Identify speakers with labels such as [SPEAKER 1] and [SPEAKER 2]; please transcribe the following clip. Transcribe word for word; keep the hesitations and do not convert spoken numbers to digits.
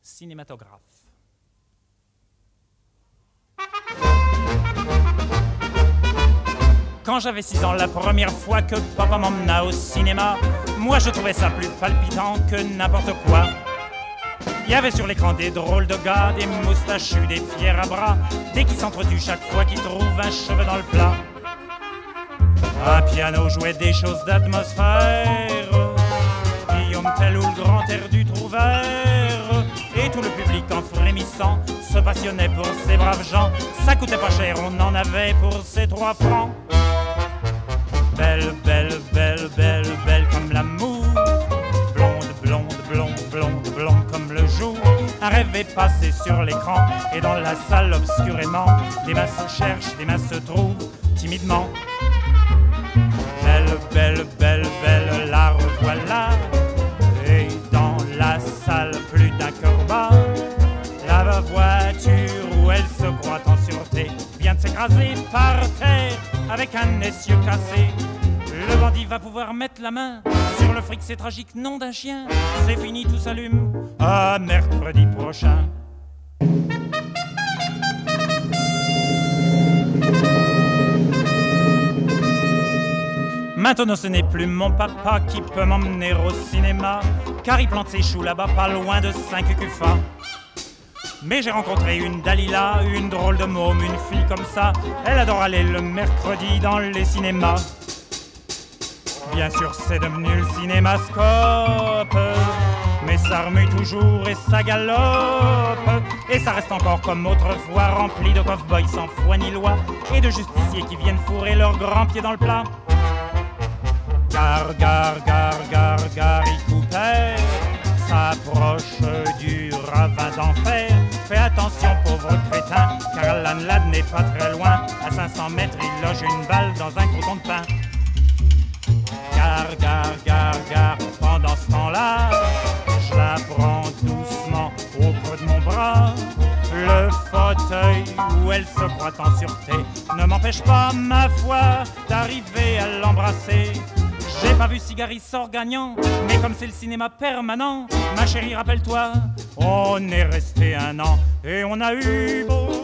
[SPEAKER 1] cinématographe. Quand j'avais six ans, la première fois que papa m'emmena au cinéma, moi je trouvais ça plus palpitant que n'importe quoi. Il y avait sur l'écran des drôles de gars, des moustachus, des fiers à bras, des qui s'entretuent chaque fois qu'ils trouvent un cheveu dans le plat. Un piano jouait des choses d'atmosphère, Guillaume Tell ou le grand air du Trouvert, et tout le public en frémissant se passionnait pour ces braves gens. Ça coûtait pas cher, on en avait pour ces trois francs. Belle, belle, belle, belle, belle comme l'amour, blonde, blonde, blonde, blonde, blonde comme le jour. Un rêve est passé sur l'écran et dans la salle obscurément, des mains se cherchent, des mains se trouvent timidement. Belle, belle, belle, belle, la revoilà. Et dans la salle, plus d'un cœur bat. La voiture où elle se croit en sûreté vient de s'écraser par terre avec un essieu cassé. Le bandit va pouvoir mettre la main sur le fric, c'est tragique, nom d'un chien. C'est fini, tout s'allume. À mercredi prochain. Maintenant ce n'est plus mon papa qui peut m'emmener au cinéma, car il plante ses choux là-bas pas loin de Saint-Cucufa. Mais j'ai rencontré une Dalila, une drôle de môme, une fille comme ça. Elle adore aller le mercredi dans les cinémas. Bien sûr c'est devenu le cinémascope, mais ça remue toujours et ça galope. Et ça reste encore comme autrefois, rempli de cow-boys sans foi ni loi, et de justiciers qui viennent fourrer leurs grands pieds dans le plat. Gare, gare, gare, gare, Gary Cooper s'approche du ravin d'enfer. Fais attention pauvre crétin, car Alan Ladd n'est pas très loin. À cinq cents mètres il loge une balle dans un croûton de pain. Gare, gare, gare, gare, pendant ce temps-là, je la prends doucement au creux de mon bras. Le fauteuil où elle se croit en sûreté ne m'empêche pas, ma foi, d'arriver à l'embrasser. J'ai pas vu Cigari sort gagnant, mais comme c'est le cinéma permanent, ma chérie, rappelle-toi, on est resté un an et on a eu beau